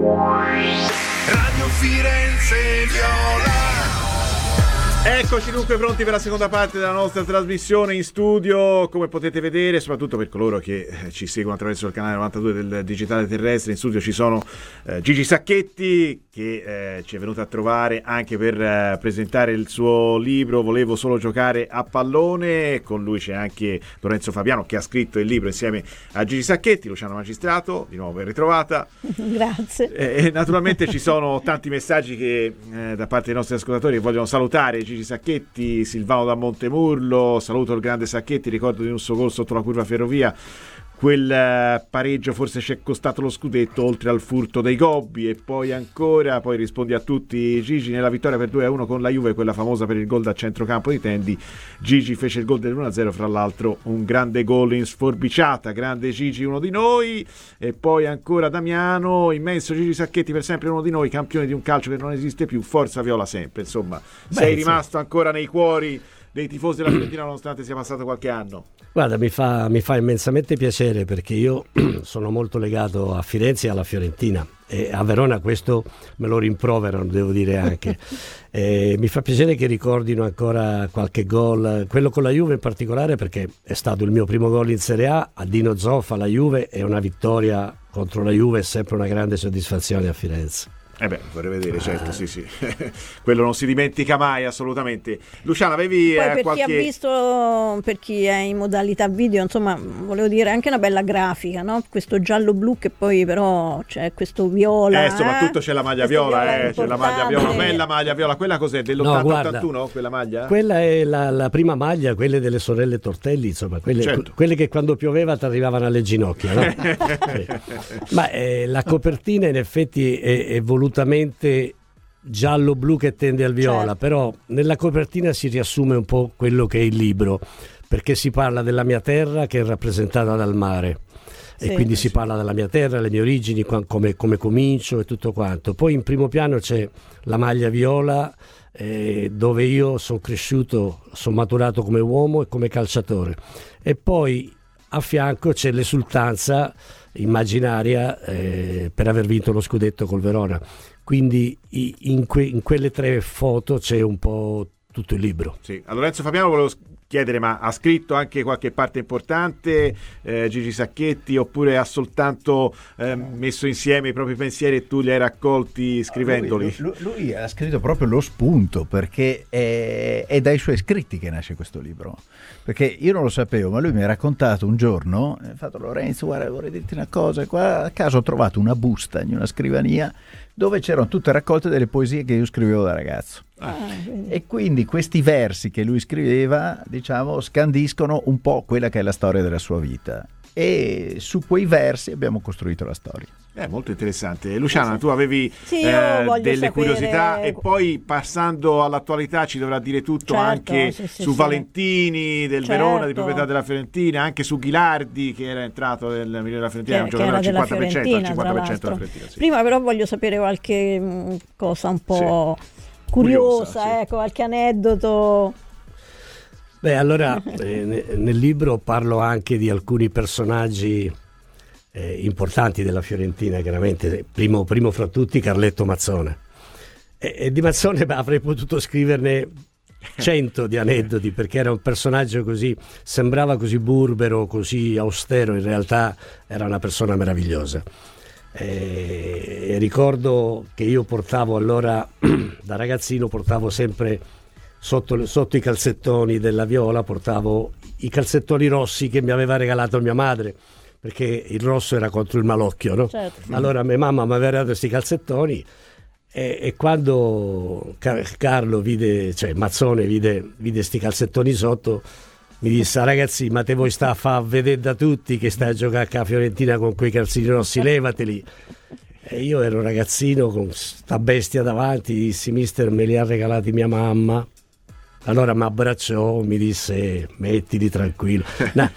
Radio Firenze Viola. Eccoci dunque pronti per la seconda parte della nostra trasmissione in studio. Come potete vedere, soprattutto per coloro che ci seguono attraverso il canale 92 del Digitale Terrestre, in studio ci sono Gigi Sacchetti, che ci è venuto a trovare anche per presentare il suo libro Volevo solo giocare a pallone. Con lui c'è anche Lorenzo Fabiano, che ha scritto il libro insieme a Gigi Sacchetti. Luciano Magistrato, di nuovo ben ritrovata. Grazie. E naturalmente ci sono tanti messaggi che da parte dei nostri ascoltatori che vogliono salutare Gigi Sacchetti. Silvano da Montemurlo: saluto il grande Sacchetti, ricordo di un suo gol sotto la curva Ferrovia, quel pareggio forse ci è costato lo scudetto, oltre al furto dei gobbi. E poi ancora, poi rispondi a tutti Gigi: nella vittoria per 2-1 con la Juve, quella famosa per il gol da centrocampo di Tendi, Gigi fece il gol del 1-0, fra l'altro un grande gol in sforbiciata, grande Gigi, uno di noi. E poi ancora Damiano: immenso Gigi Sacchetti, per sempre uno di noi, campione di un calcio che non esiste più, forza Viola sempre. Insomma, sei rimasto ancora nei cuori dei tifosi della Fiorentina nonostante sia passato qualche anno. Guarda, mi fa immensamente piacere, perché io sono molto legato a Firenze e alla Fiorentina, e a Verona questo me lo rimproverano, devo dire anche. Mi fa piacere che ricordino ancora qualche gol, quello con la Juve in particolare, perché è stato il mio primo gol in Serie A, a Dino Zoffa, la Juve, e una vittoria contro la Juve è sempre una grande soddisfazione a Firenze. Vorrei vedere, certo, sì. Quello non si dimentica mai, assolutamente. Luciana, avevi poi per qualche... chi ha visto, per chi è in modalità video, insomma, volevo dire anche una bella grafica, no? Questo giallo-blu, che poi però c'è questo viola. Soprattutto c'è la maglia viola, c'è la maglia viola, bella maglia viola. Quella cos'è? Dell'80-81, quella maglia? Quella è la prima maglia, quelle delle sorelle Tortelli, insomma, quelle che quando pioveva ti arrivavano alle ginocchia, no? Sì. Ma la copertina in effetti è volutamente giallo-blu che tende al viola, certo. Però nella copertina si riassume un po' quello che è il libro, perché si parla della mia terra che è rappresentata dal mare, e quindi si parla della mia terra, le mie origini, come comincio e tutto quanto. Poi in primo piano c'è la maglia viola, dove io sono cresciuto, sono maturato come uomo e come calciatore, e poi a fianco c'è l'esultanza immaginaria per aver vinto lo scudetto col Verona. Quindi in quelle tre foto c'è un po' tutto il libro. Sì. A Lorenzo Fabiano volevo chiedere, ma ha scritto anche qualche parte importante Gigi Sacchetti, oppure ha soltanto messo insieme i propri pensieri e tu li hai raccolti scrivendoli? Lui ha scritto proprio lo spunto, perché è dai suoi scritti che nasce questo libro. Perché io non lo sapevo, ma lui mi ha raccontato un giorno, ha fatto: Lorenzo, guarda, vorrei dirti una cosa, qua a caso ho trovato una busta in una scrivania dove c'erano tutte raccolte delle poesie che io scrivevo da ragazzo. E quindi questi versi che lui scriveva, diciamo, scandiscono un po' quella che è la storia della sua vita, e su quei versi abbiamo costruito la storia. Molto interessante. Luciana, tu avevi delle curiosità, e poi passando all'attualità ci dovrà dire tutto, certo, anche su Valentini del Verona, di proprietà della Fiorentina, anche su Ghilardi, che era entrato nel milione della Fiorentina, un giocatore al 50% della Fiorentina. Prima però voglio sapere qualche cosa un po' curiosa, qualche aneddoto. Allora nel libro parlo anche di alcuni personaggi importanti della Fiorentina, chiaramente. Primo fra tutti Carletto Mazzone, e di Mazzone avrei potuto scriverne 100 di aneddoti, perché era un personaggio così, sembrava così burbero, così austero, in realtà era una persona meravigliosa. E ricordo che io portavo allora, da ragazzino, portavo sempre sotto i calzettoni della Viola, portavo i calzettoni rossi che mi aveva regalato mia madre, perché il rosso era contro il malocchio, no? Certo. Allora mia mamma mi aveva regalato questi calzettoni, e quando Carlo Mazzone vide sti calzettoni sotto, mi disse: ragazzi, ma te vuoi sta a far vedere da tutti che stai a giocare a Fiorentina con quei calzini rossi, levateli. E io ero ragazzino con sta bestia davanti, dissi: mister, me li ha regalati mia mamma. Allora mi abbracciò, mi disse: mettili tranquillo.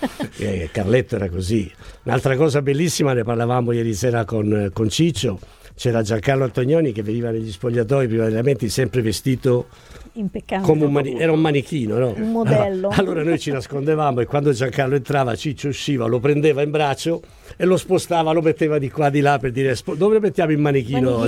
Carletto era così. Un'altra cosa bellissima, ne parlavamo ieri sera con Ciccio, c'era Giancarlo Antonioni che veniva negli spogliatoi prima degli allenamenti sempre vestito Impeccabile. come era un manichino, no? Un modello. Allora noi ci nascondevamo e quando Giancarlo entrava, Ciccio usciva, lo prendeva in braccio e lo spostava, lo metteva di qua di là per dire dove mettiamo il manichino?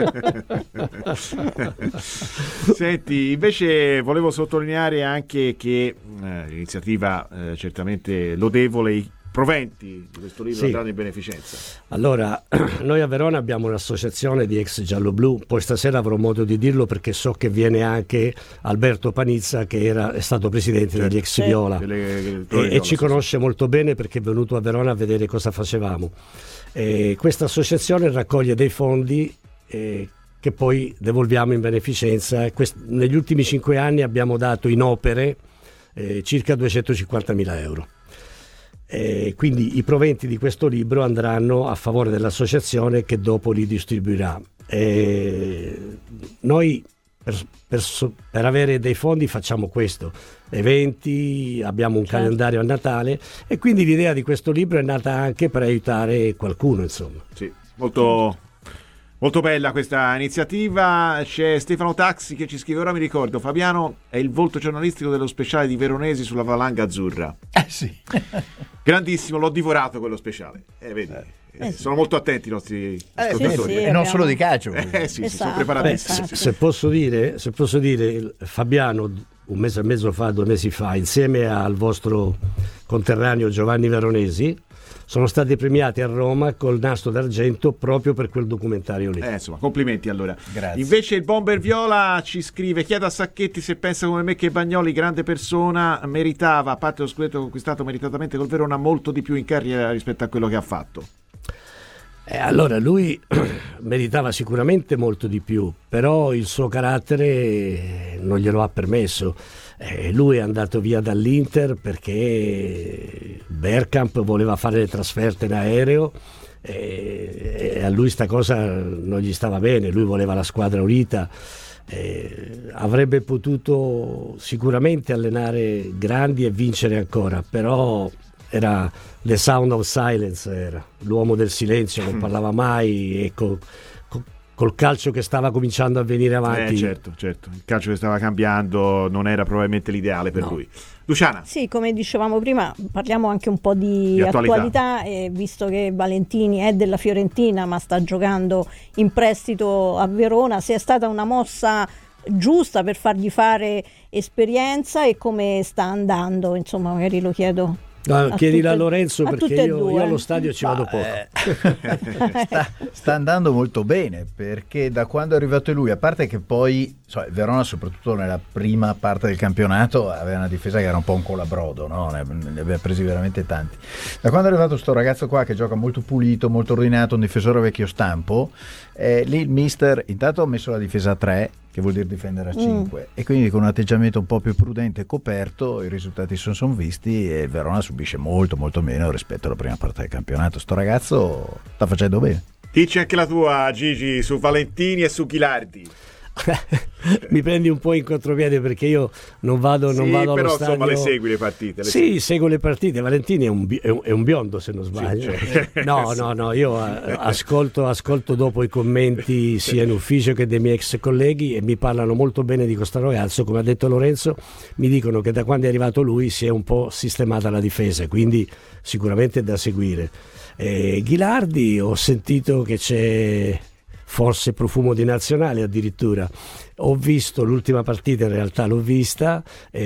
Senti, invece volevo sottolineare anche che l'iniziativa certamente lodevole, i proventi di questo libro andranno in beneficenza. Allora, noi a Verona abbiamo un'associazione di ex gialloblu, poi stasera avrò modo di dirlo perché so che viene anche Alberto Panizza che è stato presidente degli ex Viola e ci conosce molto bene perché è venuto a Verona a vedere cosa facevamo. Questa associazione raccoglie dei fondi che poi devolviamo in beneficenza. Negli ultimi 5 anni abbiamo dato in opere circa 250.000 euro. Quindi i proventi di questo libro andranno a favore dell'associazione che dopo li distribuirà. Noi per avere dei fondi facciamo questo, eventi, abbiamo un calendario a Natale e quindi l'idea di questo libro è nata anche per aiutare qualcuno, insomma. Sì, molto bella questa iniziativa. C'è Stefano Taxi che ci scrive: ora mi ricordo, Fabiano è il volto giornalistico dello speciale di Veronesi sulla valanga azzurra. Sì. Grandissimo, l'ho divorato quello speciale. Vedi, sono molto attenti i nostri ascoltatori. sì, e non solo di calcio. Sì, Esatto. sono preparatissimi. Se posso dire, Fabiano 1 mese e mezzo fa, 2 mesi fa, insieme al vostro conterraneo Giovanni Veronesi, sono stati premiati a Roma col Nastro d'Argento proprio per quel documentario lì. Insomma, complimenti allora. Grazie. Invece il Bomber Viola ci scrive: chiedo a Sacchetti se pensa come me che Bagnoli, grande persona, meritava, a parte lo scudetto conquistato meritatamente col Verona, molto di più in carriera rispetto a quello che ha fatto. Allora lui meritava sicuramente molto di più, però il suo carattere non glielo ha permesso. Lui è andato via dall'Inter perché Bergkamp voleva fare le trasferte in aereo e a lui sta cosa non gli stava bene, lui voleva la squadra unita. Avrebbe potuto sicuramente allenare grandi e vincere ancora, però era The Sound of Silence, era l'uomo del silenzio, non parlava mai e col calcio che stava cominciando a venire avanti. Certo, il calcio che stava cambiando non era probabilmente l'ideale per lui. Luciana. Sì, come dicevamo prima, parliamo anche un po' di attualità, visto che Valentini è della Fiorentina ma sta giocando in prestito a Verona, se è stata una mossa giusta per fargli fare esperienza e come sta andando, insomma, magari lo chiedo. Chiedila a Lorenzo perché io allo stadio ci vado poco. Sta andando molto bene perché da quando è arrivato lui, a parte che poi il Verona soprattutto nella prima parte del campionato aveva una difesa che era un po' un colabrodo, no? Ne aveva presi veramente tanti. Da quando è arrivato sto ragazzo qua che gioca molto pulito, molto ordinato, un difensore vecchio stampo, lì il mister intanto ha messo la difesa a 3, che vuol dire difendere a 5, e quindi con un atteggiamento un po' più prudente e coperto i risultati sono visti e il Verona subisce molto meno rispetto alla prima parte del campionato. Sto ragazzo sta facendo bene. Dici anche la tua, Gigi, su Valentini e su Ghilardi. Mi prendi un po' in contropiede perché io non vado allo stadio. Però insomma le segui le partite. Seguo le partite. Valentini è un biondo, se non sbaglio. No, io ascolto dopo i commenti sia in ufficio che dei miei ex colleghi e mi parlano molto bene di questo ragazzo. Come ha detto Lorenzo, mi dicono che da quando è arrivato lui si è un po' sistemata la difesa, quindi sicuramente è da seguire. Ghilardi, ho sentito che c'è forse profumo di nazionale addirittura. Ho visto l'ultima partita, in realtà l'ho vista,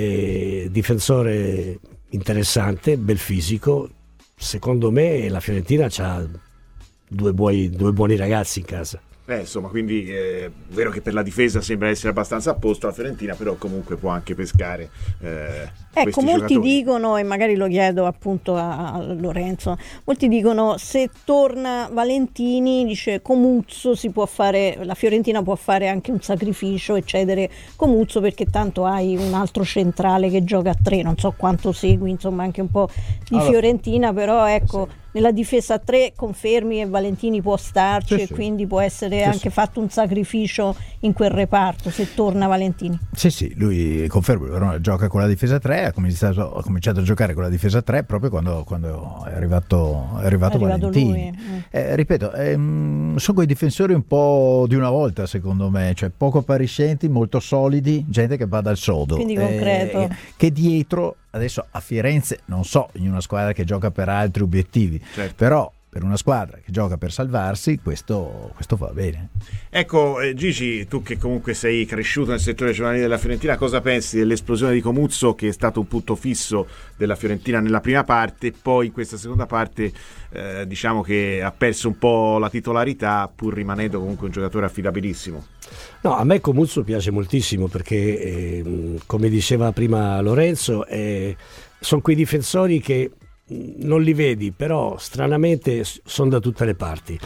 difensore interessante, bel fisico. Secondo me la Fiorentina ha due buoni ragazzi in casa. Insomma, quindi è vero che per la difesa sembra essere abbastanza a posto la Fiorentina, però comunque può anche pescare ecco, molti giocatori. Dicono, e magari lo chiedo appunto a Lorenzo, molti dicono se torna Valentini, dice Comuzzo si può fare, la Fiorentina può fare anche un sacrificio e cedere Comuzzo perché tanto hai un altro centrale che gioca a 3, non so quanto segui insomma anche un po' di Fiorentina, però ecco nella difesa 3 confermi che Valentini può starci, Sì, e sì. quindi può essere Sì, anche sì. fatto un sacrificio in quel reparto se torna Valentini. Sì, lui conferma, Verona gioca con la difesa 3, ha cominciato a giocare con la difesa 3 proprio quando è arrivato Valentini. Lui. Ripeto, sono quei difensori un po' di una volta, secondo me, cioè poco appariscenti, molto solidi, gente che va dal sodo. Quindi concreto. Che dietro, adesso a Firenze, non so, in una squadra che gioca per altri obiettivi, Certo. però per una squadra che gioca per salvarsi, questo va bene. Ecco, Gigi, tu che comunque sei cresciuto nel settore giovanile della Fiorentina, cosa pensi dell'esplosione di Comuzzo, che è stato un punto fisso della Fiorentina nella prima parte, poi in questa seconda parte diciamo che ha perso un po' la titolarità, pur rimanendo comunque un giocatore affidabilissimo? No, a me Comuzzo piace moltissimo perché, come diceva prima Lorenzo, sono quei difensori che non li vedi, però stranamente sono da tutte le parti.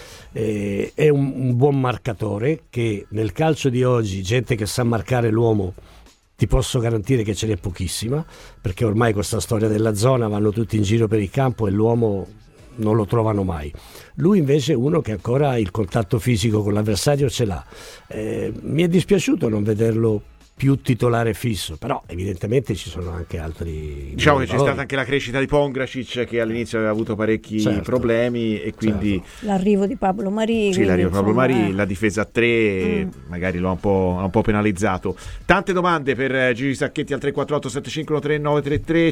È un buon marcatore, che nel calcio di oggi, gente che sa marcare l'uomo, ti posso garantire che ce n'è pochissima, perché ormai con questa storia della zona vanno tutti in giro per il campo e l'uomo non lo trovano mai. Lui invece è uno che ancora il contatto fisico con l'avversario ce l'ha. Mi è dispiaciuto non vederlo più titolare fisso, però evidentemente ci sono anche altri. Diciamo che c'è valori. stata anche la crescita di Pongracic, che all'inizio aveva avuto parecchi Certo. problemi, e quindi L'arrivo di Pablo Mari. sì, l'arrivo di Pablo insomma, Mari, la difesa a 3 magari lo ha un po' penalizzato. Tante domande per Gigi Sacchetti al 348 751 3933.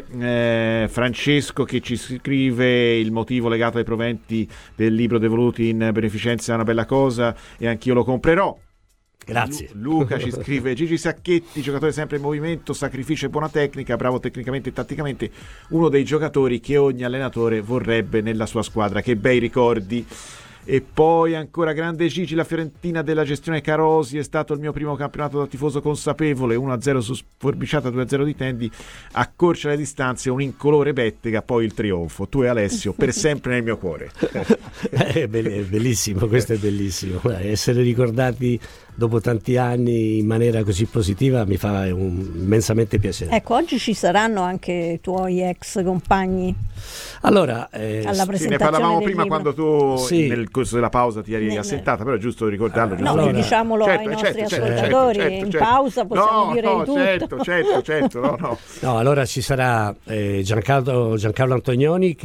C'è Francesco che ci scrive: il motivo legato ai proventi del libro devoluti in beneficenza è una bella cosa e anch'io lo comprerò. Grazie. Luca ci scrive: Gigi Sacchetti, giocatore sempre in movimento, sacrificio e buona tecnica, bravo tecnicamente e tatticamente, uno dei giocatori che ogni allenatore vorrebbe nella sua squadra. Che bei ricordi. E poi ancora grande Gigi, la Fiorentina della gestione Carosi è stato il mio primo campionato da tifoso consapevole, 1-0 su Forbiciata, 2-0 di Tendi, accorcia le distanze, un incolore Bettega, poi il trionfo. Tu e Alessio per sempre nel mio cuore. È bellissimo, questo è bellissimo. Essere ricordati dopo tanti anni in maniera così positiva mi fa immensamente piacere. Ecco, oggi ci saranno anche i tuoi ex compagni Allora, alla presentazione Sì, ne parlavamo del prima libro. quando tu Sì. nel corso della pausa ti eri Ne- assentata, però è giusto ricordarlo. No, giusto? allora, diciamolo ai nostri ascoltatori, in pausa possiamo dire di tutto. Certo, no. no, allora ci sarà Giancarlo Antonioni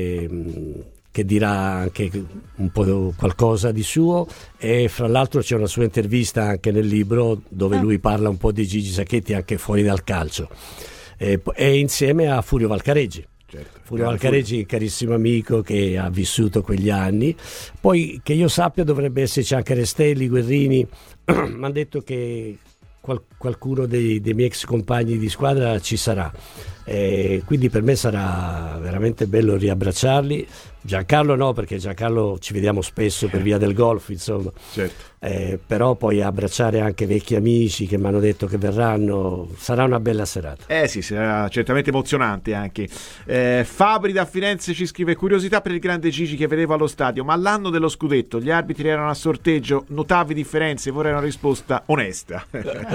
che dirà anche un po' qualcosa di suo, e fra l'altro c'è una sua intervista anche nel libro dove lui parla un po' di Gigi Sacchetti anche fuori dal calcio, e insieme a Furio Valcareggi. Certo. Furio Valcareggi, carissimo amico che ha vissuto quegli anni. Poi, che io sappia, dovrebbe esserci anche Restelli, Guerrini. Mi hanno detto che qualcuno dei miei ex compagni di squadra ci sarà. Quindi per me sarà veramente bello riabbracciarli. Giancarlo no, perché Giancarlo ci vediamo spesso per via del golf, insomma. Certo. Però poi abbracciare anche vecchi amici che mi hanno detto che verranno, sarà una bella serata. Sì, sarà certamente emozionante anche. Fabri da Firenze ci scrive: curiosità per il grande Gigi che vedevo allo stadio, ma l'anno dello scudetto gli arbitri erano a sorteggio, notavi differenze? Vorrei una risposta onesta.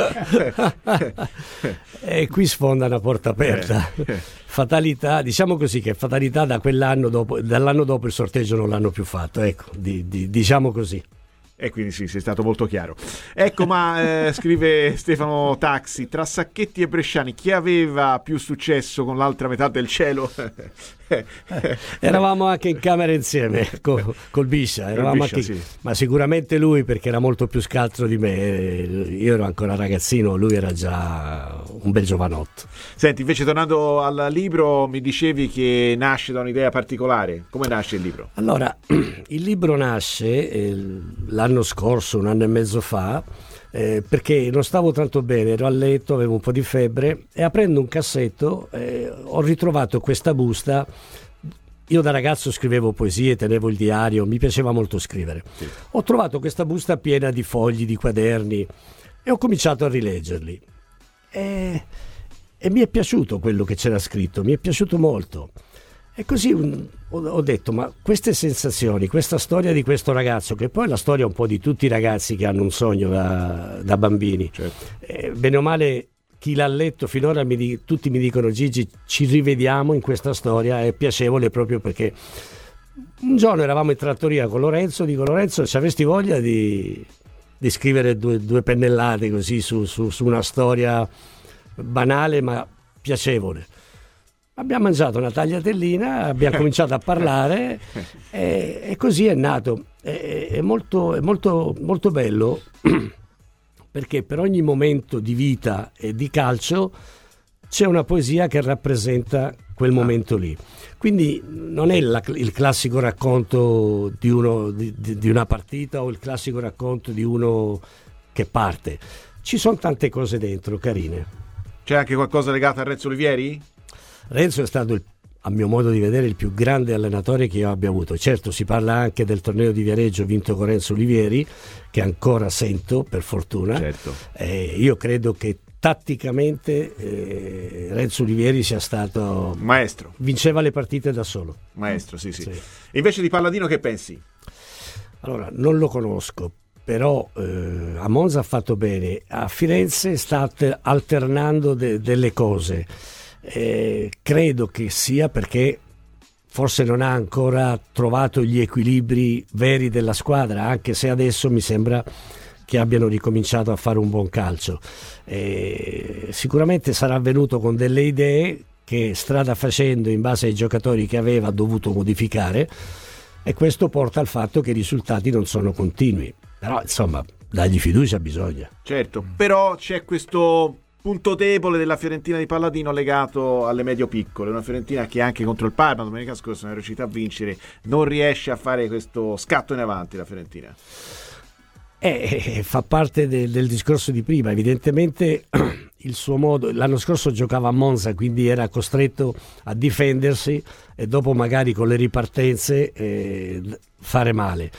E qui sfonda una porta aperta. Fatalità, diciamo così, che fatalità dall'anno dopo il sorteggio non l'hanno più fatto, ecco, diciamo così. E quindi sì, sei stato molto chiaro. Ecco, ma scrive Stefano Taxi: tra Sacchetti e Bresciani chi aveva più successo con l'altra metà del cielo? Eravamo anche in camera insieme col Biscia, eravamo Biscia, anche, sì. ma sicuramente lui, perché era molto più scaltro di me. Io ero ancora ragazzino, lui era già un bel giovanotto. Senti, invece tornando al libro, mi dicevi che nasce da un'idea particolare. Come nasce il libro? Allora, il libro nasce l'anno scorso, un anno e mezzo fa, perché non stavo tanto bene, ero a letto, avevo un po' di febbre, e aprendo un cassetto ho ritrovato questa busta. Io da ragazzo scrivevo poesie, tenevo il diario, mi piaceva molto scrivere. Sì. Ho trovato questa busta piena di fogli, di quaderni, e ho cominciato a rileggerli. E mi è piaciuto quello che c'era scritto, mi è piaciuto molto. E così ho detto, ma queste sensazioni, questa storia di questo ragazzo, che poi è la storia un po' di tutti i ragazzi che hanno un sogno da bambini, certo. Bene o male chi l'ha letto finora tutti mi dicono: Gigi, ci rivediamo in questa storia, è piacevole proprio perché Un giorno eravamo in trattoria con Lorenzo, dico: Lorenzo, se avresti voglia di scrivere due pennellate così su una storia banale ma piacevole. Abbiamo mangiato una tagliatellina, abbiamo cominciato a parlare e così è nato. È molto bello perché per ogni momento di vita e di calcio c'è una poesia che rappresenta quel momento lì. Quindi non è il classico racconto di una partita o il classico racconto di uno che parte. Ci sono tante cose dentro, carine. C'è anche qualcosa legato a Renzo Olivieri? Renzo è stato, a mio modo di vedere, il più grande allenatore che io abbia avuto. Certo, si parla anche del torneo di Viareggio vinto con Renzo Olivieri, che ancora sento, per fortuna. Certo. Io credo che tatticamente Renzo Olivieri sia stato maestro, vinceva le partite da solo. Maestro, sì. E invece di Palladino che pensi? Allora, non lo conosco, però a Monza ha fatto bene, a Firenze sta alternando delle cose. Credo che sia perché forse non ha ancora trovato gli equilibri veri della squadra, anche se adesso mi sembra che abbiano ricominciato a fare un buon calcio. Sicuramente sarà venuto con delle idee che, strada facendo, in base ai giocatori che aveva, ha dovuto modificare, e questo porta al fatto che i risultati non sono continui. Però insomma, dargli fiducia bisogna. Certo, però c'è questo punto debole della Fiorentina di Palladino legato alle medio-piccole, una Fiorentina che anche contro il Parma domenica scorsa non è riuscita a vincere, non riesce a fare questo scatto in avanti la Fiorentina. Fa parte del discorso di prima. Evidentemente il suo modo, l'anno scorso giocava a Monza, quindi era costretto a difendersi e dopo magari con le ripartenze fare male.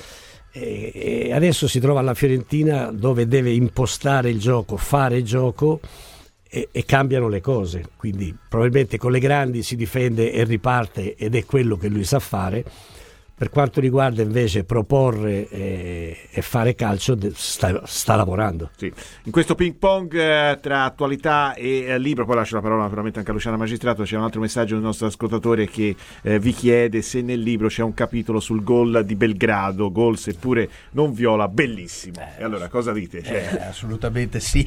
E adesso si trova alla Fiorentina dove deve impostare il gioco, fare il gioco, e cambiano le cose, quindi probabilmente con le grandi si difende e riparte, ed è quello che lui sa fare. Per quanto riguarda invece proporre e fare calcio, sta lavorando. Sì. In questo ping pong tra attualità e libro, poi lascio la parola naturalmente anche a Luciana Magistrato. C'è un altro messaggio del nostro ascoltatore che vi chiede se nel libro c'è un capitolo sul gol di Belgrado, gol seppure non viola, bellissimo. E allora cosa dite? Assolutamente sì.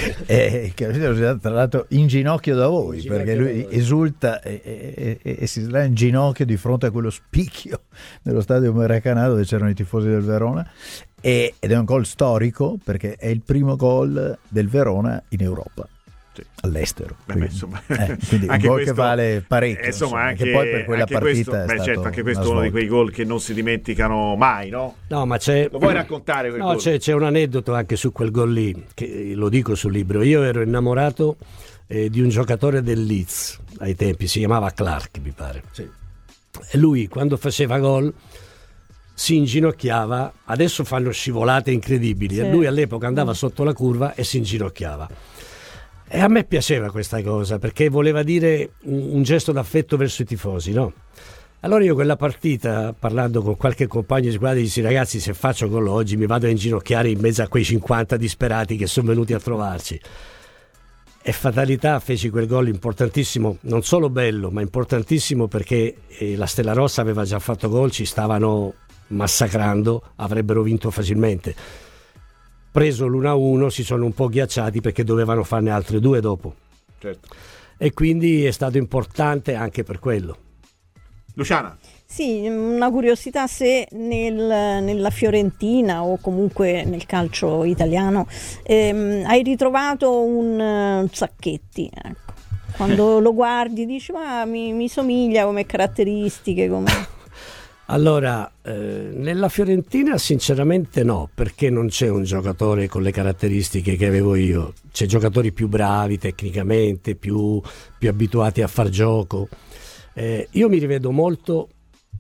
Tra l'altro in ginocchio da voi, perché lui esulta e si sta in ginocchio di fronte a quello spicchio nello stadio Maracanã dove c'erano i tifosi del Verona, ed è un gol storico perché è il primo gol del Verona in Europa, sì, all'estero. Quindi un gol che vale parecchio, insomma, anche poi per quella partita questo, certo, anche questo è uno di quei gol che non si dimenticano mai, no? No, ma c'è, lo vuoi raccontare quel gol? C'è un aneddoto anche su quel gol lì, che lo dico sul libro. Io ero innamorato di un giocatore del Leeds ai tempi, si chiamava Clark, mi pare. Sì. E lui, quando faceva gol, si inginocchiava. Adesso fanno scivolate incredibili, sì. E lui all'epoca andava sotto la curva e si inginocchiava, e a me piaceva questa cosa perché voleva dire un gesto d'affetto verso i tifosi, no? Allora io quella partita, parlando con qualche compagno di squadra, dissi: ragazzi, se faccio gol oggi mi vado a inginocchiare in mezzo a quei 50 disperati che sono venuti a trovarci. E fatalità, feci quel gol importantissimo, non solo bello, ma importantissimo perché la Stella Rossa aveva già fatto gol, ci stavano massacrando, avrebbero vinto facilmente. Preso l'1-1 si sono un po' ghiacciati perché dovevano farne altre 2 dopo. Certo. E quindi è stato importante anche per quello. Luciana. Sì, una curiosità: se nella Fiorentina o comunque nel calcio italiano hai ritrovato un Zacchetti, ecco. Quando lo guardi dici: ma mi somiglia come caratteristiche, come... Allora, nella Fiorentina sinceramente no, perché non c'è un giocatore con le caratteristiche che avevo io. C'è giocatori più bravi tecnicamente, più abituati a far gioco. Io mi rivedo molto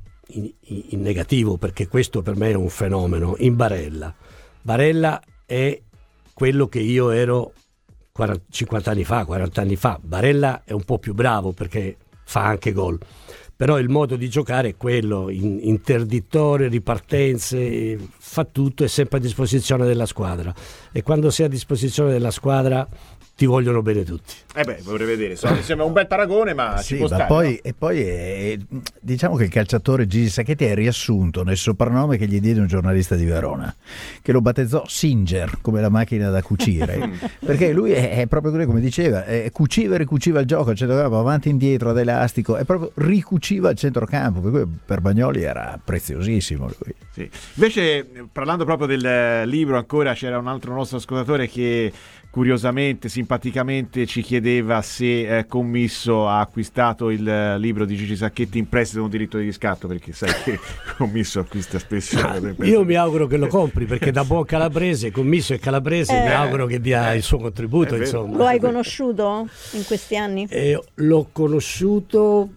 in negativo, perché questo per me è un fenomeno, in Barella. Barella è quello che io ero 50 anni fa, 40 anni fa. Barella è un po' più bravo perché fa anche gol, però il modo di giocare è quello, interdittore, ripartenze, fa tutto, è sempre a disposizione della squadra, e quando sei a disposizione della squadra ti vogliono bene tutti. Vorrei vedere, mi sembra un bel paragone, ma sì, ci può ma stare, poi, no? e poi diciamo che il calciatore Gigi Sacchetti è riassunto nel soprannome che gli diede un giornalista di Verona, che lo battezzò Singer, come la macchina da cucire, perché lui è proprio così, come diceva, cuciva e ricuciva il gioco al centrocampo, avanti e indietro ad elastico, e proprio ricuciva il centrocampo, per cui per Bagnoli era preziosissimo lui. Sì. Invece, parlando proprio del libro, ancora c'era un altro nostro ascoltatore che curiosamente, simpaticamente ci chiedeva se Commisso ha acquistato il libro di Gigi Sacchetti in prestito con diritto di riscatto, perché sai che Commisso acquista spesso. Io mi auguro che lo compri, perché da buon calabrese, Commisso e calabrese, mi auguro che dia il suo contributo, insomma. Lo hai conosciuto in questi anni? L'ho conosciuto,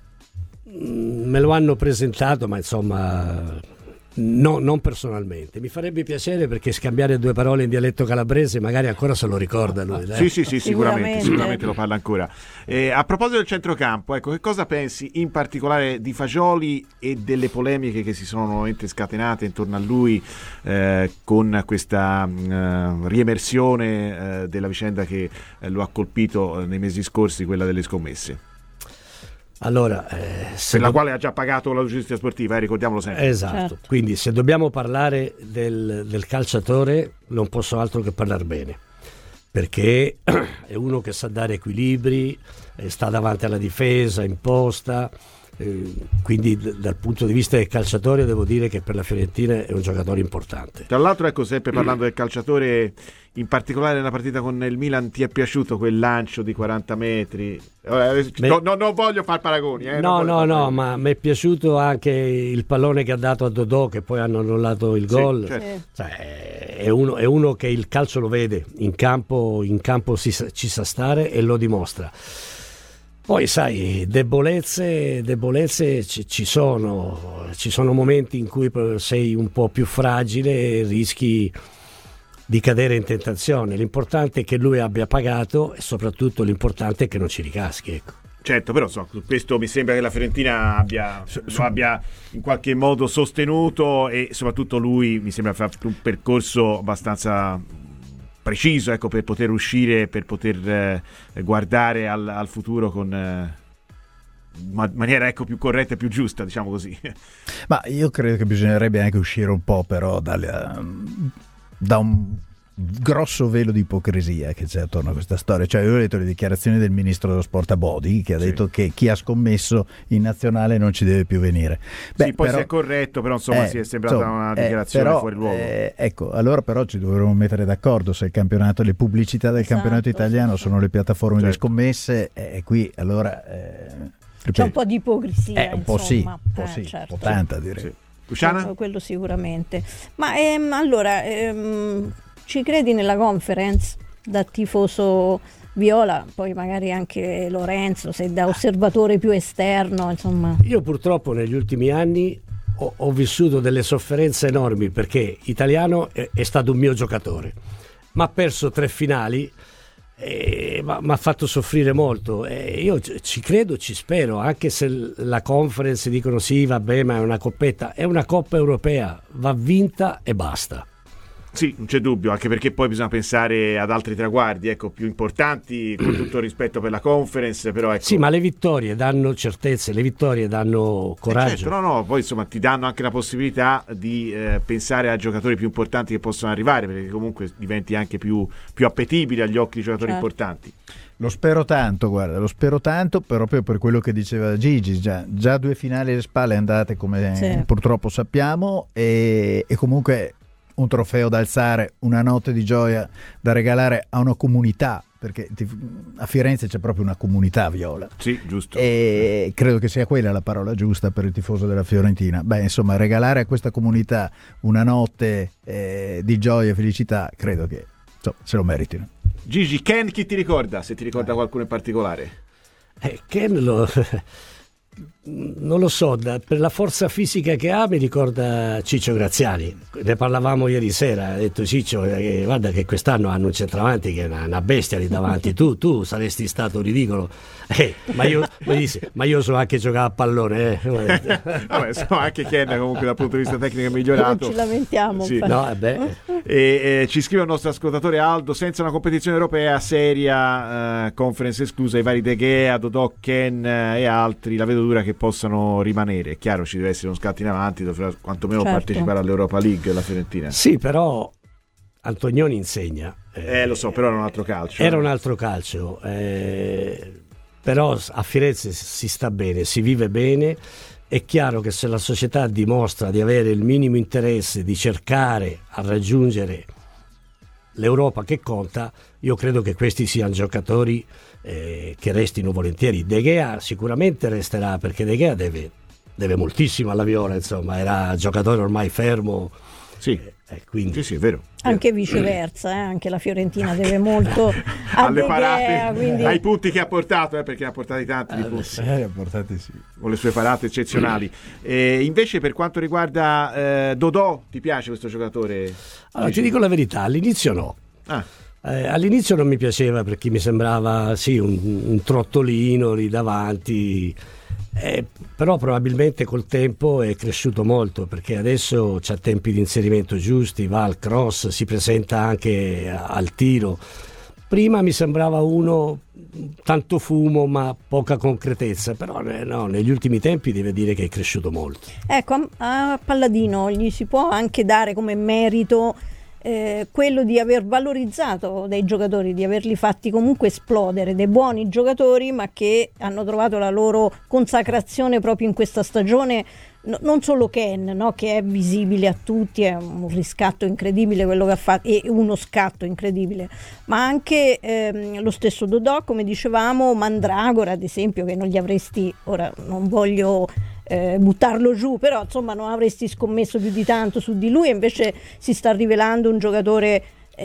me lo hanno presentato, ma insomma no, non personalmente. Mi farebbe piacere, perché scambiare due parole in dialetto calabrese magari ancora se lo ricorda lui. Sì, sicuramente lo parla ancora. A proposito del centrocampo, ecco, che cosa pensi in particolare di Fagioli e delle polemiche che si sono nuovamente scatenate intorno a lui con questa riemersione della vicenda che lo ha colpito nei mesi scorsi, quella delle scommesse? Allora, per la quale ha già pagato la giustizia sportiva, ricordiamolo sempre. Esatto, certo. Quindi se dobbiamo parlare del calciatore, non posso altro che parlare bene, perché è uno che sa dare equilibri, sta davanti alla difesa, imposta, quindi dal punto di vista del calciatore devo dire che per la Fiorentina è un giocatore importante. Tra l'altro, ecco, sempre parlando del calciatore, in particolare nella partita con il Milan, ti è piaciuto quel lancio di 40 metri? Non voglio fare paragoni. No, ma mi è piaciuto anche il pallone che ha dato a Dodò, che poi hanno annullato il gol. Certo. Cioè, è uno che il calcio lo vede, in campo ci sa stare e lo dimostra. Poi sai, debolezze ci sono momenti in cui sei un po' più fragile e rischi di cadere in tentazione. L'importante è che lui abbia pagato, e soprattutto l'importante è che non ci ricaschi, ecco. Certo, però su questo mi sembra che la Fiorentina lo abbia in qualche modo sostenuto, e soprattutto lui mi sembra fatto un percorso abbastanza preciso, ecco, per poter uscire, per poter guardare al futuro con maniera, ecco, più corretta e più giusta, diciamo così. Ma io credo che bisognerebbe anche uscire un po' però da un grosso velo di ipocrisia che c'è attorno a questa storia. Cioè, io ho letto le dichiarazioni del ministro dello sport Abodi, che ha detto che chi ha scommesso in nazionale non ci deve più venire. Poi però, si è corretto, però insomma si è sembrata una dichiarazione fuori luogo. Ecco, allora però ci dovremmo mettere d'accordo se il campionato, le pubblicità del campionato italiano sono le piattaforme di scommesse, e qui allora c'è un po' di ipocrisia, un po' insomma. certo. Un po' tanta, direi. Sì. Luciana? Quello sicuramente. Ma allora, ci credi nella conference da tifoso viola? Poi magari anche Lorenzo, se da osservatore più esterno, insomma. Io purtroppo negli ultimi anni ho vissuto delle sofferenze enormi, perché Italiano è stato un mio giocatore, ma ha perso 3 finali. Mi ha fatto soffrire molto, io ci credo, ci spero, anche se la conference dicono sì, vabbè, ma è una coppetta, è una coppa europea, va vinta e basta. Sì, non c'è dubbio, anche perché poi bisogna pensare ad altri traguardi, ecco, più importanti, con tutto il rispetto per la conference, però ecco. Sì, ma le vittorie danno certezze, le vittorie danno coraggio. Certo, poi insomma ti danno anche la possibilità di pensare a giocatori più importanti che possono arrivare, perché comunque diventi anche più appetibile agli occhi di giocatori importanti. Lo spero tanto, proprio per quello che diceva Gigi, già 2 finali alle spalle andate, come purtroppo sappiamo, e comunque un trofeo da alzare, una notte di gioia da regalare a una comunità, perché a Firenze c'è proprio una comunità viola. Sì, giusto. E credo che sia quella la parola giusta per il tifoso della Fiorentina. Insomma, regalare a questa comunità una notte di gioia e felicità, credo che se lo meritino. Gigi, Ken chi ti ricorda? Se ti ricorda qualcuno in particolare? Ken non lo so, per la forza fisica che ha mi ricorda Ciccio Graziani. Ne parlavamo ieri sera, ha detto Ciccio, guarda che quest'anno hanno un centravanti che è una bestia lì davanti, tu saresti stato ridicolo, ma io so anche giocare a pallone. Vabbè, so anche Ken comunque dal punto di vista tecnico è migliorato. Non ci lamentiamo. Sì. No, ci scrive il nostro ascoltatore Aldo: senza una competizione europea seria, conference esclusa, i vari De Gea, Dodò, Ken e altri, la vedo dura che possano rimanere. È chiaro, ci deve essere uno scatto in avanti, dovrà quantomeno partecipare all'Europa League la Fiorentina. Sì, però Antonioni insegna. Lo so, però era un altro calcio. Era un altro calcio, però a Firenze si sta bene, si vive bene. È chiaro che se la società dimostra di avere il minimo interesse di cercare a raggiungere l'Europa che conta, io credo che questi siano giocatori che restino volentieri. De Gea sicuramente resterà, perché De Gea deve moltissimo alla Viola, insomma, era giocatore ormai fermo. Sì, quindi sì, è vero. Anche viceversa, anche la Fiorentina deve molto alle parate, Gea, quindi... ai punti che ha portato, perché ne ha portati tanti di punti. Portati sì. Con le sue parate eccezionali. Invece per quanto riguarda Dodò, ti piace questo giocatore? Allora, ti dico la verità, all'inizio no. All'inizio non mi piaceva, perché mi sembrava un trottolino lì davanti, però probabilmente col tempo è cresciuto molto, perché adesso c'ha tempi di inserimento giusti, va al cross, si presenta anche al tiro. Prima mi sembrava uno tanto fumo ma poca concretezza, però no, negli ultimi tempi deve dire che è cresciuto molto. Ecco, a Palladino gli si può anche dare come merito quello di aver valorizzato dei giocatori, di averli fatti comunque esplodere, dei buoni giocatori, ma che hanno trovato la loro consacrazione proprio in questa stagione. Non solo Ken, no, che è visibile a tutti, è un riscatto incredibile quello che ha fatto, e uno scatto incredibile, ma anche lo stesso Dodò, come dicevamo, Mandragora ad esempio, che non gli avresti, ora non voglio buttarlo giù, però insomma non avresti scommesso più di tanto su di lui, e invece si sta rivelando un giocatore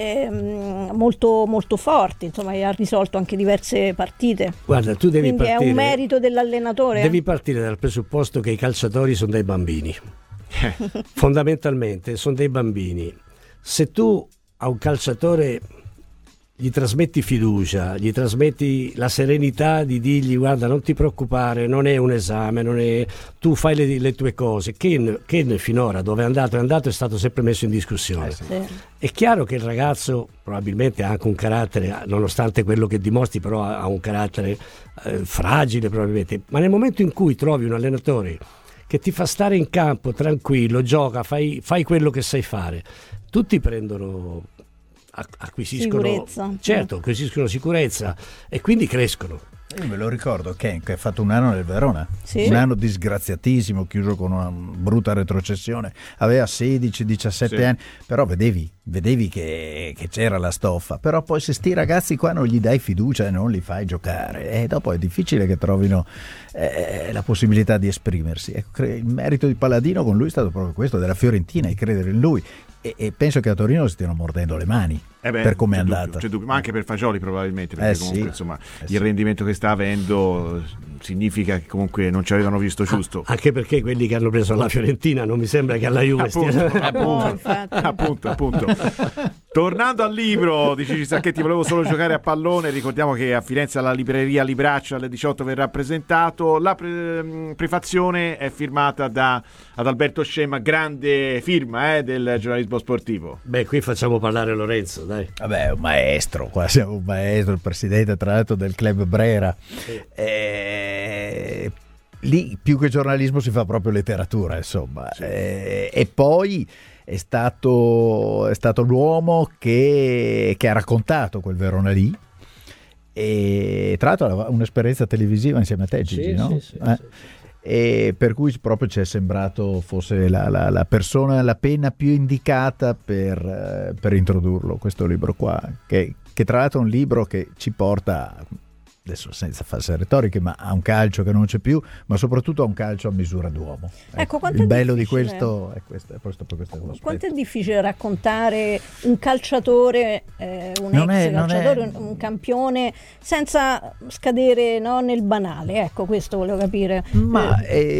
molto molto forte, insomma, e ha risolto anche diverse partite. Guarda, tu devi quindi partire, è un merito dell'allenatore. Devi partire dal presupposto che i calciatori sono dei bambini. Fondamentalmente sono dei bambini. Se tu a un calciatore gli trasmetti fiducia, gli trasmetti la serenità di dirgli: guarda, non ti preoccupare, non è un esame, tu fai le tue cose. Ken finora dove è andato è stato sempre messo in discussione. Sì. È chiaro che il ragazzo probabilmente ha anche un carattere, nonostante quello che dimostri, però ha un carattere fragile probabilmente, ma nel momento in cui trovi un allenatore che ti fa stare in campo tranquillo, gioca, fai quello che sai fare, tutti acquisiscono sicurezza e quindi crescono. Io me lo ricordo Ken, che ha fatto un anno nel Verona, sì. Un anno disgraziatissimo, chiuso con una brutta retrocessione, aveva 16-17 anni, però vedevi che c'era la stoffa, però poi se sti ragazzi qua non gli dai fiducia e non li fai giocare, dopo è difficile che trovino la possibilità di esprimersi. Ecco, il merito di Palladino con lui è stato proprio questo, della Fiorentina, di credere in lui, e penso che a Torino si stiano mordendo le mani per come è andata. C'è dubbio, ma anche per Fagioli probabilmente, perché comunque sì. Insomma il rendimento che sta avendo significa che comunque non ci avevano visto giusto. Anche perché quelli che hanno preso la Fiorentina non mi sembra che alla Juve appunto. Tornando al libro di Gigi Sacchetti, volevo solo giocare a pallone. Ricordiamo che a Firenze alla libreria Libraccio alle 18 verrà presentato. La prefazione è firmata da Adalberto Scema, grande firma del giornalismo sportivo. Beh, qui facciamo parlare Lorenzo, dai. Vabbè, è un maestro, qua siamo un maestro, il presidente tra l'altro del club Brera. Sì. Lì più che giornalismo si fa proprio letteratura, insomma. Sì. E poi è stato l'uomo che ha raccontato quel Verona lì, e tra l'altro aveva un'esperienza televisiva insieme a te, Gigi, no? Sì. E per cui proprio ci è sembrato fosse la persona, la penna più indicata per introdurlo, questo libro qua, che tra l'altro è un libro che ci porta adesso senza false retoriche, ma a un calcio che non c'è più, ma soprattutto a un calcio a misura d'uomo. Ecco, il bello di questo è questo quanto è difficile raccontare un calciatore, un campione, senza scadere, no, nel banale. Ecco, questo volevo capire. Ma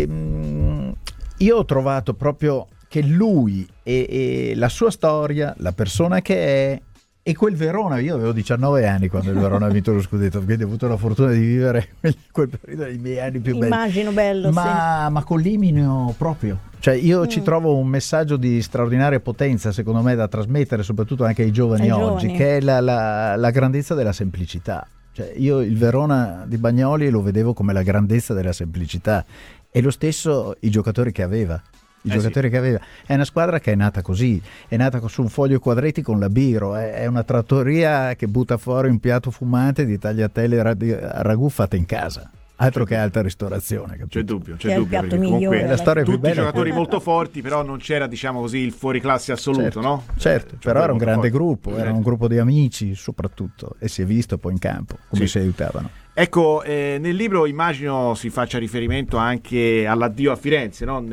io ho trovato proprio che lui e la sua storia, la persona che è, e quel Verona, io avevo 19 anni quando il Verona ha vinto lo scudetto, quindi ho avuto la fortuna di vivere quel periodo dei miei anni più belli. Immagino bello, ma con Liminio proprio. Cioè io ci trovo un messaggio di straordinaria potenza, secondo me, da trasmettere soprattutto anche ai giovani oggi, che è la grandezza della semplicità. Cioè io il Verona di Bagnoli lo vedevo come la grandezza della semplicità, e lo stesso i giocatori che aveva. Che aveva. È una squadra che è nata così, è nata su un foglio quadretti con la biro, è una trattoria che butta fuori un piatto fumante di tagliatelle a ragù fatte in casa. Altro che alta ristorazione, capito? C'è dubbio, perché comunque è la storia più tutti bella. Giocatori molto forti, però non c'era, diciamo così, il fuoriclasse assoluto, certo, no? Certo, però era un grande gruppo, era un gruppo di amici soprattutto, e si è visto poi in campo come si aiutavano. Ecco, nel libro immagino si faccia riferimento anche all'addio a Firenze, no?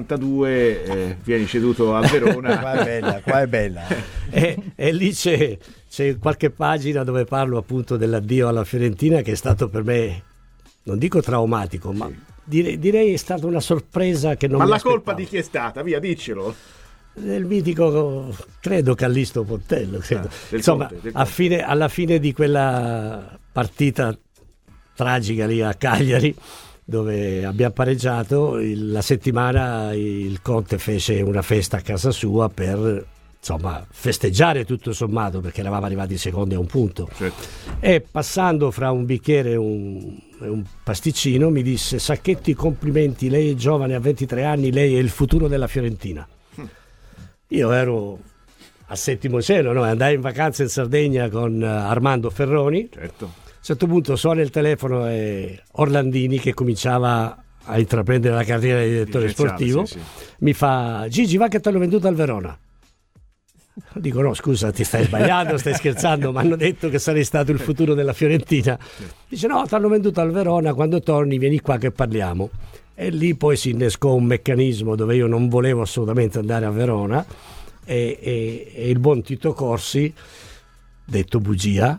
Nell'82 vieni ceduto al Verona. Qua è bella. E lì c'è qualche pagina dove parlo appunto dell'addio alla Fiorentina, che è stato per me, non dico traumatico, ma direi è stata una sorpresa che non mi aspettavo. Ma la colpa di chi è stata? Via, diccelo. Del mitico, credo, Callisto Portello. Insomma, alla fine di quella partita tragica lì a Cagliari, dove abbiamo pareggiato, la settimana il Conte fece una festa a casa sua per, insomma, festeggiare tutto sommato, perché eravamo arrivati secondi a un punto. Certo. E passando fra un bicchiere e un pasticcino mi disse: Sacchetti, complimenti, lei è giovane, ha 23 anni, lei è il futuro della Fiorentina. Io ero a settimo cielo, no? Andai in vacanza in Sardegna con Armando Ferroni. Certo. A un certo punto suona il telefono e Orlandini, che cominciava a intraprendere la carriera di direttore sportivo, mi fa: Gigi, va che ti hanno venduto al Verona. Dico: no, scusa, ti stai sbagliando, stai scherzando, mi hanno detto che sarei stato il futuro della Fiorentina. Dice: no, ti hanno venduto al Verona, quando torni vieni qua che parliamo. E lì poi si innescò un meccanismo dove io non volevo assolutamente andare a Verona, e il buon Tito Corsi, detto bugia,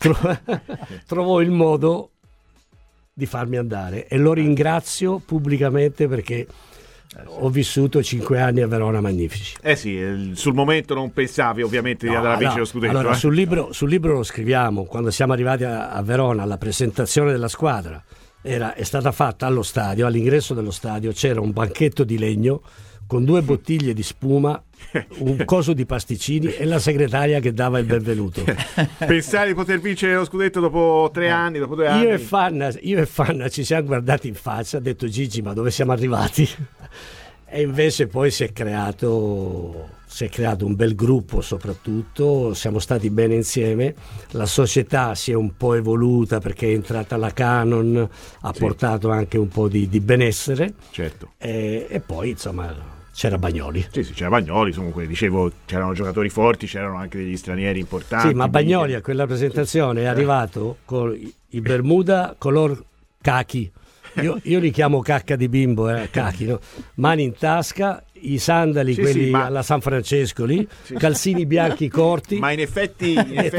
trovò il modo di farmi andare, e lo ringrazio pubblicamente, perché ho vissuto 5 anni a Verona magnifici. Sul momento non pensavi ovviamente di andare a vincere lo scudetto. Allora, sul libro lo scriviamo. Quando siamo arrivati a Verona, alla presentazione della squadra è stata fatta allo stadio. All'ingresso dello stadio c'era un banchetto di legno con 2 bottiglie di spuma, un coso di pasticcini e la segretaria che dava il benvenuto. Pensare di poter vincere lo scudetto dopo 3 anni, dopo 2 anni? Io e Fanna ci siamo guardati in faccia, ha detto: Gigi, ma dove siamo arrivati? E invece poi si è creato un bel gruppo, soprattutto siamo stati bene insieme. La società si è un po' evoluta, perché è entrata la Canon, ha portato anche un po' di benessere. Certo. E poi, insomma, c'era Bagnoli. Sì, c'era Bagnoli, comunque dicevo, c'erano giocatori forti, c'erano anche degli stranieri importanti. Sì, ma Bagnoli a quella presentazione è arrivato con i Bermuda color cachi. Io li chiamo cacca di bimbo, cachi, no? Mani in tasca, i sandali, quelli alla San Francesco lì, calzini bianchi corti. Ma in effetti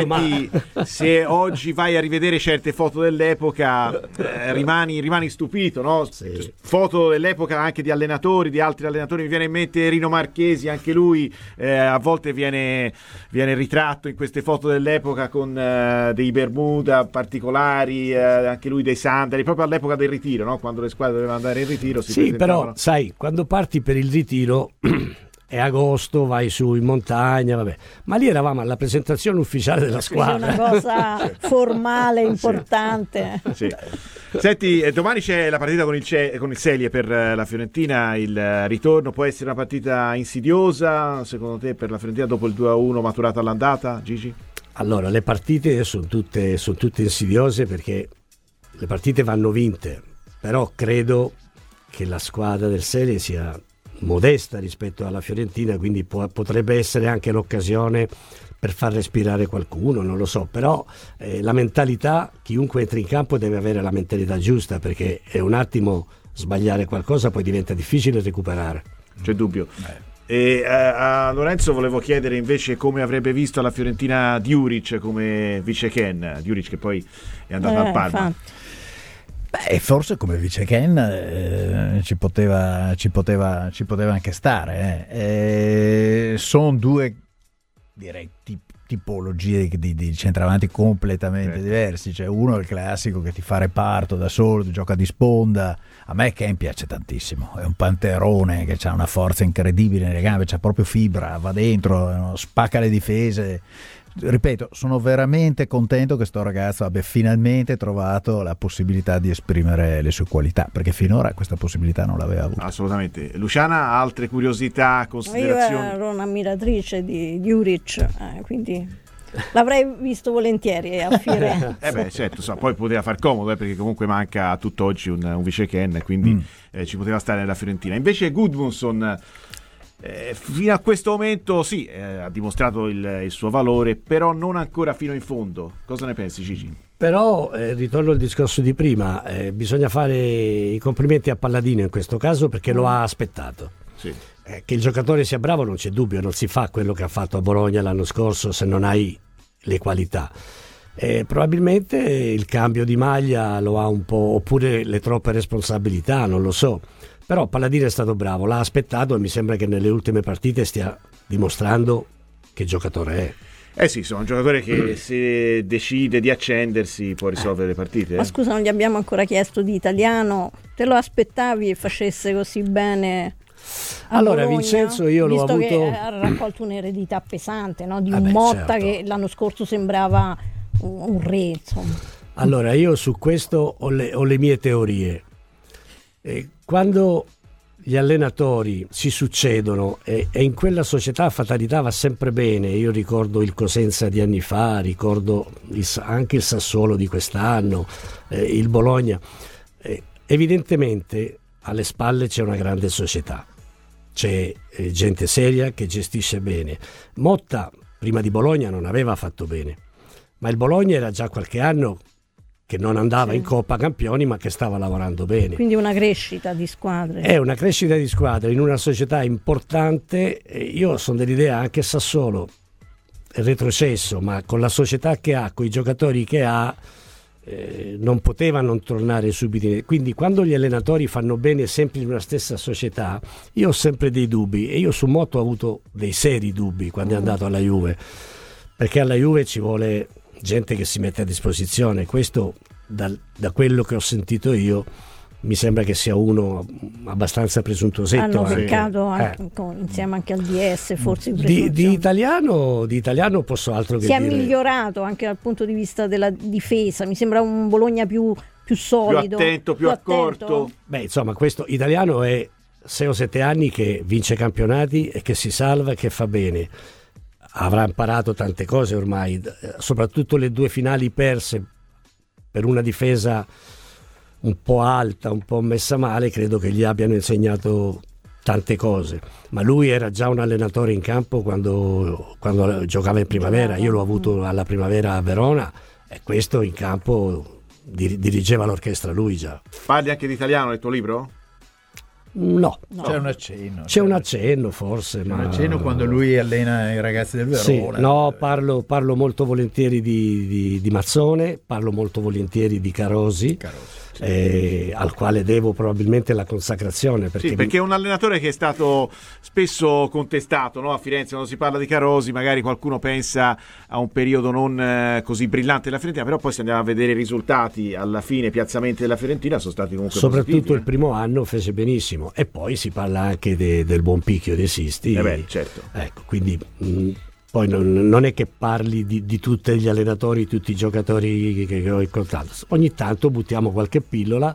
se oggi vai a rivedere certe foto dell'epoca rimani stupito, no? Sì. Foto dell'epoca anche di allenatori, di altri allenatori, mi viene in mente Rino Marchesi, anche lui a volte viene ritratto in queste foto dell'epoca con dei Bermuda particolari, anche lui dei sandali, proprio all'epoca del ritiro, no? Quando le squadre dovevano andare in ritiro però sai, quando parti per il ritiro è agosto, vai su in montagna, vabbè. Ma lì eravamo alla presentazione ufficiale della squadra. È una cosa formale, importante. Sì. Senti, domani c'è la partita con il Celje per la Fiorentina, il ritorno può essere una partita insidiosa secondo te per la Fiorentina dopo il 2-1 maturato all'andata, Gigi? Allora, le partite sono tutte insidiose, perché le partite vanno vinte, però credo che la squadra del Celje sia modesta rispetto alla Fiorentina, quindi potrebbe essere anche l'occasione per far respirare qualcuno, non lo so, però la mentalità, chiunque entri in campo deve avere la mentalità giusta, perché è un attimo sbagliare qualcosa, poi diventa difficile recuperare. C'è dubbio. E a Lorenzo volevo chiedere invece come avrebbe visto la Fiorentina Djuric come vice Ken, Djuric che poi è andato al Parma. Beh, forse come vice Ken ci poteva anche stare. Sono due, direi, tipologie di centravanti completamente diversi. Cioè, uno è il classico che ti fa reparto da solo, ti gioca di sponda. A me Ken piace tantissimo, è un panterone che ha una forza incredibile nelle gambe, c'ha proprio fibra, va dentro, spacca le difese. Ripeto, sono veramente contento che sto ragazzo abbia finalmente trovato la possibilità di esprimere le sue qualità, perché finora questa possibilità non l'aveva avuta. Assolutamente. Luciana, altre curiosità, considerazioni? Io ero un'ammiratrice di Djuric, quindi l'avrei visto volentieri a Firenze. Certo, poi poteva far comodo, perché comunque manca a tutt'oggi un vice Ken, quindi ci poteva stare nella Fiorentina. Invece Gudmundsson, fino a questo momento sì, ha dimostrato il suo valore, però non ancora fino in fondo. Cosa ne pensi, Gigi? Però ritorno al discorso di prima, bisogna fare i complimenti a Palladino in questo caso, perché lo ha aspettato. Sì. Che il giocatore sia bravo non c'è dubbio, non si fa quello che ha fatto a Bologna l'anno scorso se non hai le qualità. Probabilmente il cambio di maglia lo ha un po', oppure le troppe responsabilità, non lo so. Però Palladino è stato bravo, l'ha aspettato e mi sembra che nelle ultime partite stia dimostrando che giocatore è. Sì, sono un giocatore che se decide di accendersi può risolvere le partite. Ma scusa, non gli abbiamo ancora chiesto di Italiano, te lo aspettavi e facesse così bene? Allora Bologna, Vincenzo io l'ho avuto... Visto che ha raccolto un'eredità pesante, no? Di un Motta, certo, che l'anno scorso sembrava un re, insomma. Allora io su questo ho le mie teorie. Quando gli allenatori si succedono e in quella società fatalità va sempre bene, io ricordo il Cosenza di anni fa, ricordo anche il Sassuolo di quest'anno, il Bologna, evidentemente alle spalle c'è una grande società, c'è gente seria che gestisce bene. Motta prima di Bologna non aveva fatto bene, ma il Bologna era già qualche anno che non andava in Coppa Campioni, ma che stava lavorando bene. Quindi una crescita di squadre. È una crescita di squadre in una società importante. Io sono dell'idea, anche Sassuolo è retrocesso, ma con la società che ha, con i giocatori che ha, non poteva non tornare subito. Quindi quando gli allenatori fanno bene sempre in una stessa società, io ho sempre dei dubbi, e io su Motto ho avuto dei seri dubbi quando è andato alla Juve, perché alla Juve ci vuole gente che si mette a disposizione. Questo da quello che ho sentito io mi sembra che sia uno abbastanza presuntuosetto. Hanno peccato insieme anche al DS, forse di italiano posso altro che dire. Si è migliorato anche dal punto di vista della difesa, mi sembra un Bologna più solido, più attento, più accorto. Beh, insomma, questo italiano è 6 o 7 anni che vince campionati e che si salva e che fa bene. Avrà imparato tante cose ormai, soprattutto le 2 finali perse per una difesa un po' alta, un po' messa male, credo che gli abbiano insegnato tante cose. Ma lui era già un allenatore in campo quando giocava in primavera. Io l'ho avuto alla primavera a Verona e questo in campo dirigeva l'orchestra lui già. Parli anche di italiano nel tuo libro? No. C'è un accenno. C'è un accenno forse. Un accenno quando lui allena i ragazzi del Verona. Sì, no, parlo molto volentieri di Mazzone, parlo molto volentieri di Carosi. Al quale devo probabilmente la consacrazione, perché è un allenatore che è stato spesso contestato, no? A Firenze quando si parla di Carosi magari qualcuno pensa a un periodo non così brillante della Fiorentina, però poi se andiamo a vedere i risultati alla fine, i piazzamenti della Fiorentina sono stati comunque soprattutto positivi. Il primo anno fece benissimo, e poi si parla anche del buon picchio di Sisti, certo. Ecco, quindi poi non è che parli di tutti gli allenatori, tutti i giocatori che ho incontrato. Ogni tanto buttiamo qualche pillola,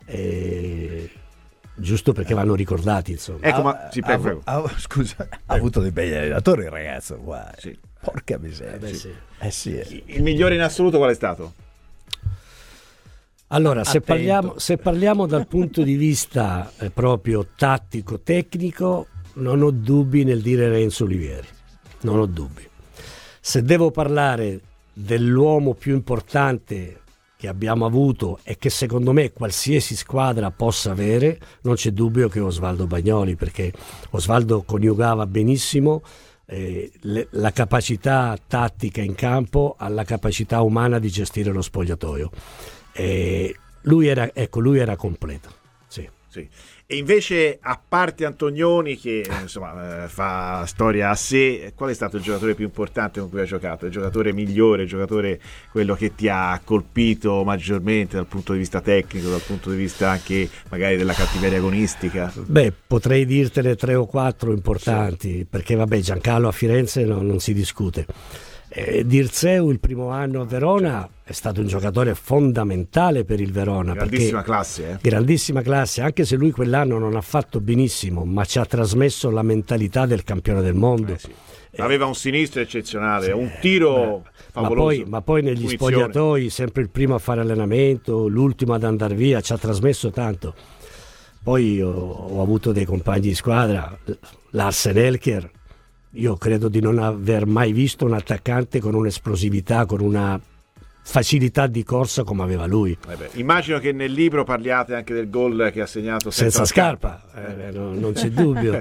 giusto perché vanno ricordati, insomma. Ecco, scusa, ha avuto dei begli allenatori il ragazzo qua. Sì. Porca miseria. Il migliore in assoluto qual è stato? Allora, se parliamo dal punto di vista proprio tattico, tecnico, non ho dubbi nel dire Renzo Olivieri. Non ho dubbi. Se devo parlare dell'uomo più importante che abbiamo avuto e che secondo me qualsiasi squadra possa avere, non c'è dubbio che Osvaldo Bagnoli, perché Osvaldo coniugava benissimo la capacità tattica in campo alla capacità umana di gestire lo spogliatoio. Lui era completo. Sì. Sì. E invece, a parte Antonioni, che insomma fa storia a sé, qual è stato il giocatore più importante con cui hai giocato? Il giocatore migliore, il giocatore quello che ti ha colpito maggiormente dal punto di vista tecnico, dal punto di vista anche magari della cattiveria agonistica? Beh, potrei dirtene 3 o 4 importanti, sì. Perché vabbè, Giancarlo a Firenze non si discute. Dirseu il primo anno a Verona è stato un giocatore fondamentale per il Verona, grandissima classe, grandissima classe, anche se lui quell'anno non ha fatto benissimo, ma ci ha trasmesso la mentalità del campione del mondo. Sì. Aveva un sinistro eccezionale, un tiro favoloso, ma poi negli spogliatoi sempre il primo a fare allenamento, l'ultimo ad andare via, ci ha trasmesso tanto. Poi ho avuto dei compagni di squadra, Larsen Elker. Io credo di non aver mai visto un attaccante con un'esplosività, con una facilità di corsa come aveva lui. Immagino che nel libro parliate anche del gol che ha segnato senza scarpa. Non c'è dubbio.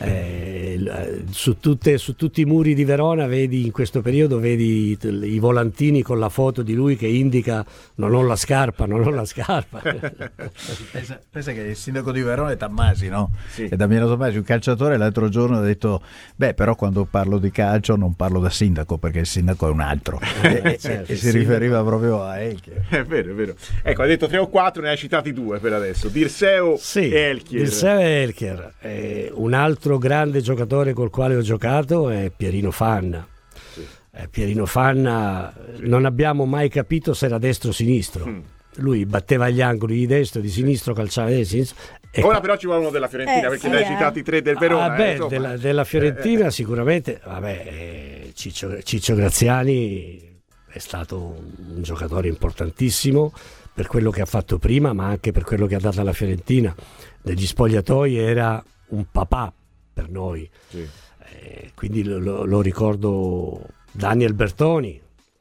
Su tutti i muri di Verona vedi in questo periodo i volantini con la foto di lui che indica non ho la scarpa. Pensa che il sindaco di Verona è Tammasi, no? Sì. È Damiano Tammasi, un calciatore. L'altro giorno ha detto però quando parlo di calcio non parlo da sindaco, perché il sindaco è un altro. E si riferiva proprio a Elchier. È vero. Ecco, hai detto 3 o 4, ne hai citati 2 per adesso, Dirseu e Elchier. Dirseu e Elchier. Un altro grande giocatore col quale ho giocato è Pierino Fanna. Sì. Pierino Fanna non abbiamo mai capito se era destro o sinistro. Lui batteva gli angoli di destro, di sinistro, calciava di sinistro. Ora però ci vuole uno della Fiorentina, perché ne hai citati 3 del Verona. Della Fiorentina sicuramente. Ciccio Graziani è stato un giocatore importantissimo per quello che ha fatto prima, ma anche per quello che ha dato alla Fiorentina. Negli spogliatoi era un papà per noi, sì. Quindi lo ricordo. Daniel Bertoni,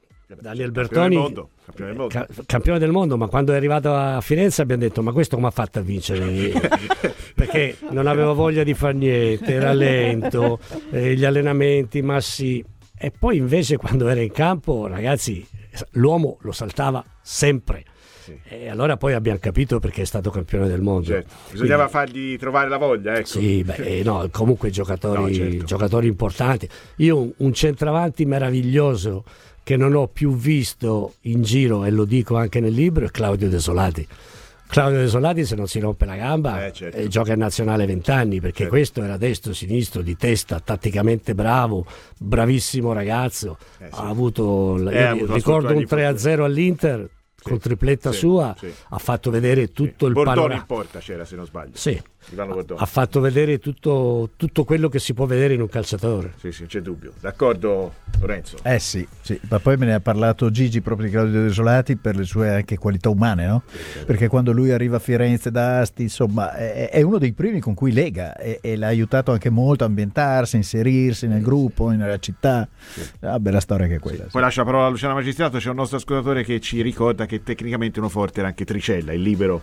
campione del mondo, ma quando è arrivato a Firenze abbiamo detto: ma questo come ha fatto a vincere? Perché non aveva voglia di far niente, era lento, gli allenamenti, ma sì. E poi invece quando era in campo, ragazzi, l'uomo lo saltava sempre. Sì. E allora poi abbiamo capito perché è stato campione del mondo. Certo. Bisognava fargli trovare la voglia, ecco. Sì, comunque giocatori importanti. Io un centravanti meraviglioso che non ho più visto in giro, e lo dico anche nel libro, è Claudio Desolati. Claudio Desolati, se non si rompe la gamba, gioca in nazionale 20 anni, perché questo era destro, sinistro, di testa, tatticamente bravo, bravissimo ragazzo. Ha avuto ricordo un 3-0 all'Inter con tripletta sua. Ha fatto vedere tutto il panorama. Bordone in porta c'era, se non sbaglio. Sì. Ha fatto vedere tutto quello che si può vedere in un calciatore. Sì, c'è dubbio. D'accordo, Lorenzo? Sì, ma poi me ne ha parlato Gigi proprio di Claudio Desolati per le sue anche qualità umane, no? Perché quando lui arriva a Firenze da Asti, insomma, è uno dei primi con cui lega e l'ha aiutato anche molto a ambientarsi, inserirsi nel gruppo, nella città. Bella storia che è quella. Poi lascia la parola a Luciana Magistrato. C'è un nostro ascoltatore che ci ricorda che tecnicamente uno forte era anche Tricella, il libero.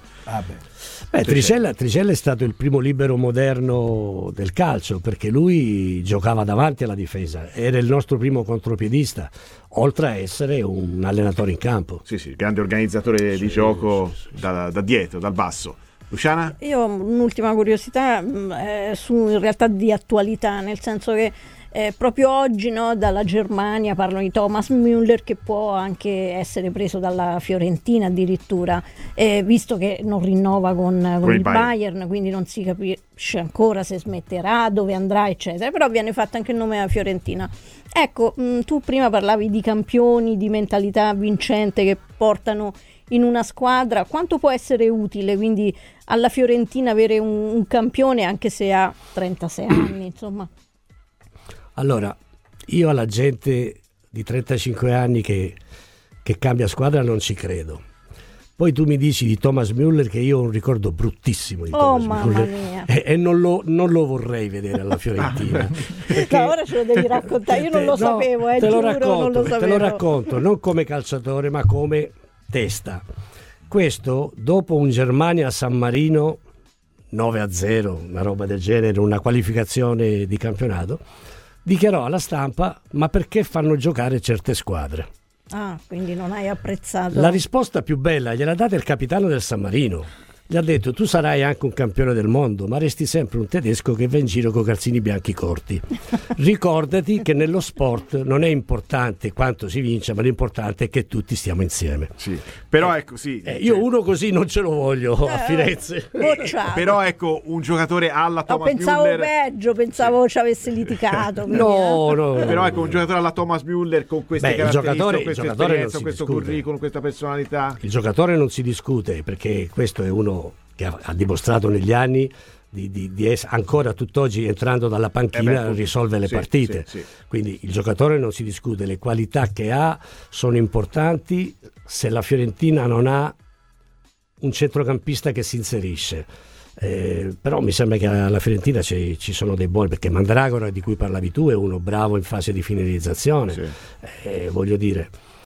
Tricella è stato il primo libero moderno del calcio, perché lui giocava davanti alla difesa, era il nostro primo contropiedista, oltre a essere un allenatore in campo. Sì, grande organizzatore di gioco da dietro, dal basso. Luciana? Io ho un'ultima curiosità in realtà di attualità, nel senso che proprio oggi, no, dalla Germania parlano di Thomas Müller, che può anche essere preso dalla Fiorentina addirittura, visto che non rinnova con il Bayern, quindi non si capisce ancora se smetterà, dove andrà, eccetera, però viene fatto anche il nome della Fiorentina. Ecco, tu prima parlavi di campioni, di mentalità vincente che portano in una squadra. Quanto può essere utile quindi alla Fiorentina avere un campione, anche se ha 36 anni, insomma? Allora, io alla gente di 35 anni che cambia squadra non ci credo. Poi tu mi dici di Thomas Müller che io ho un ricordo bruttissimo di Thomas Müller e non lo vorrei vedere alla Fiorentina. Perché... No, ora ce lo devi raccontare, io non lo sapevo, te giuro, lo racconto, non lo sapevo. Te lo racconto, non come calciatore ma come testa. Questo dopo un Germania-San Marino 9-0, una roba del genere, una qualificazione di campionato, dichiarò alla stampa: ma perché fanno giocare certe squadre? Ah, quindi non hai apprezzato. La risposta più bella gliel'ha data il capitano del San Marino. Gli ha detto: tu sarai anche un campione del mondo, ma resti sempre un tedesco che va in giro con calzini bianchi corti. Ricordati che nello sport non è importante quanto si vince, ma l'importante è che tutti stiamo insieme. Sì. Però ecco, sì, io uno così non ce lo voglio a Firenze. Però ecco, un giocatore alla Thomas pensavo Müller. Peggio, pensavo ci avesse litigato. No. Però ecco, un giocatore alla Thomas Müller con queste caratteristiche, questa esperienza, questo curriculum, questa personalità. Il giocatore non si discute, perché questo è uno che ha dimostrato negli anni di essere ancora tutt'oggi, entrando dalla panchina, risolve le partite. Sì. Quindi il giocatore non si discute, le qualità che ha sono importanti. Se la Fiorentina non ha un centrocampista che si inserisce, però mi sembra che alla Fiorentina ci sono dei buoni, perché Mandragora, di cui parlavi tu, è uno bravo in fase di finalizzazione. Voglio dire,